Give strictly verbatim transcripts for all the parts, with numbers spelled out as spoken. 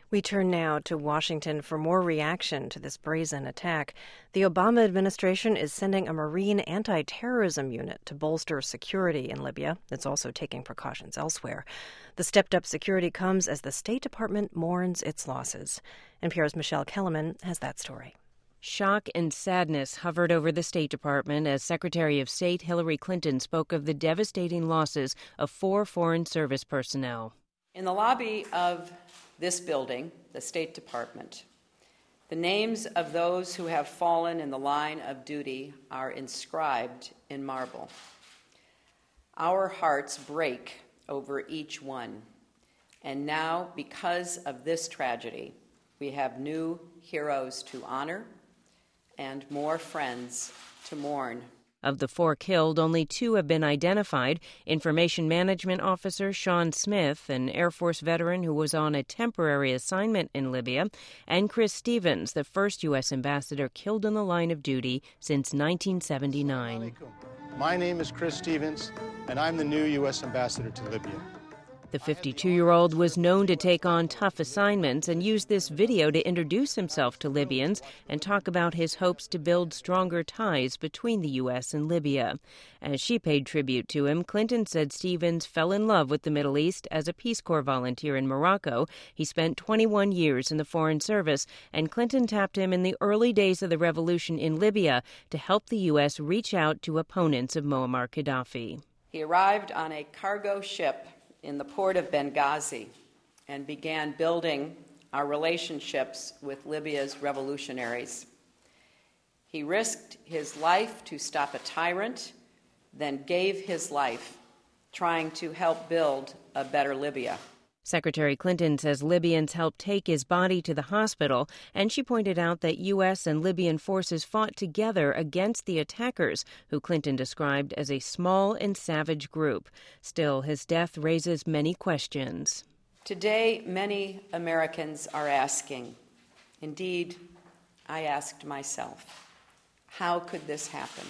We turn now to Washington for more reaction to this brazen attack. The Obama administration is sending a Marine anti-terrorism unit to bolster security in Libya. It's also taking precautions elsewhere. The stepped-up security comes as the State Department mourns its losses. N P R's Michelle Kellerman has that story. Shock and sadness hovered over the State Department as Secretary of State Hillary Clinton spoke of the devastating losses of four Foreign Service personnel. In the lobby of this building, the State Department, the names of those who have fallen in the line of duty are inscribed in marble. Our hearts break over each one. And now, because of this tragedy, we have new heroes to honor and more friends to mourn. Of the four killed, only two have been identified. Information Management Officer Sean Smith, an Air Force veteran who was on a temporary assignment in Libya, and Chris Stevens, the first U S ambassador killed in the line of duty since nineteen seventy-nine. My name is Chris Stevens, and I'm the new U S ambassador to Libya. The fifty-two-year-old was known to take on tough assignments and used this video to introduce himself to Libyans and talk about his hopes to build stronger ties between the U S and Libya. As she paid tribute to him, Clinton said Stevens fell in love with the Middle East as a Peace Corps volunteer in Morocco. He spent twenty-one years in the Foreign Service, and Clinton tapped him in the early days of the revolution in Libya to help the U S reach out to opponents of Muammar Gaddafi. He arrived on a cargo ship in the port of Benghazi and began building our relationships with Libya's revolutionaries. He risked his life to stop a tyrant, then gave his life trying to help build a better Libya. Secretary Clinton says Libyans helped take his body to the hospital, and she pointed out that U S and Libyan forces fought together against the attackers, who Clinton described as a small and savage group. Still, his death raises many questions. Today, many Americans are asking, indeed, I asked myself, how could this happen?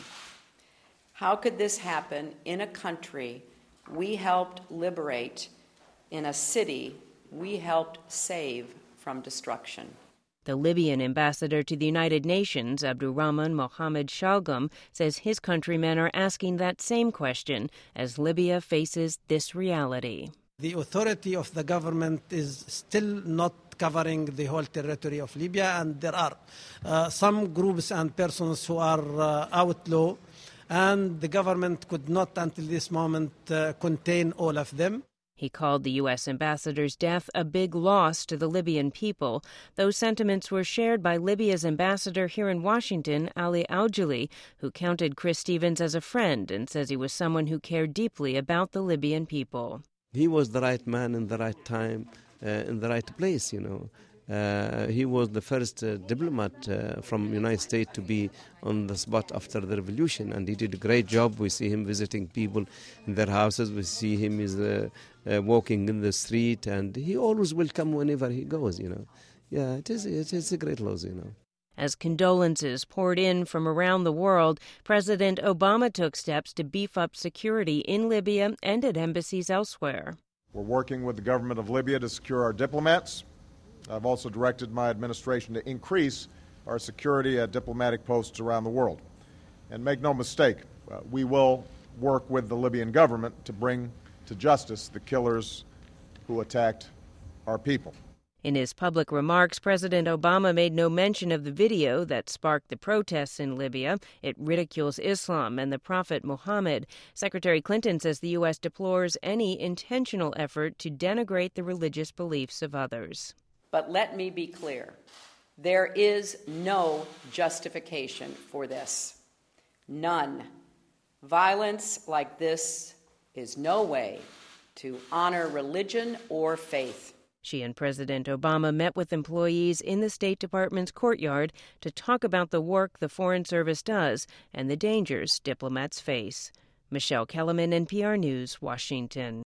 How could this happen in a country we helped liberate, in a city we helped save from destruction? The Libyan ambassador to the United Nations, Abdurrahman Mohammed Shalgam, says his countrymen are asking that same question as Libya faces this reality. The authority of the government is still not covering the whole territory of Libya, and there are uh, some groups and persons who are uh, outlaw, and the government could not until this moment uh, contain all of them. He called the U S ambassador's death a big loss to the Libyan people. Those sentiments were shared by Libya's ambassador here in Washington, Ali Aujali, who counted Chris Stevens as a friend and says he was someone who cared deeply about the Libyan people. He was the right man in the right time, uh, in the right place, you know. Uh, he was the first uh, diplomat uh, from the United States to be on the spot after the revolution, and he did a great job. We see him visiting people in their houses. We see him is uh, uh, walking in the street, and he always welcome whenever he goes, you know. Yeah, it is, it is a great loss, you know. As condolences poured in from around the world, President Obama took steps to beef up security in Libya and at embassies elsewhere. We're working with the government of Libya to secure our diplomats. I've also directed my administration to increase our security at diplomatic posts around the world. And make no mistake, uh, we will work with the Libyan government to bring to justice the killers who attacked our people. In his public remarks, President Obama made no mention of the video that sparked the protests in Libya. It ridicules Islam and the Prophet Muhammad. Secretary Clinton says the U S deplores any intentional effort to denigrate the religious beliefs of others. But let me be clear, there is no justification for this. None. Violence like this is no way to honor religion or faith. She and President Obama met with employees in the State Department's courtyard to talk about the work the Foreign Service does and the dangers diplomats face. Michelle Kellerman, N P R News, Washington.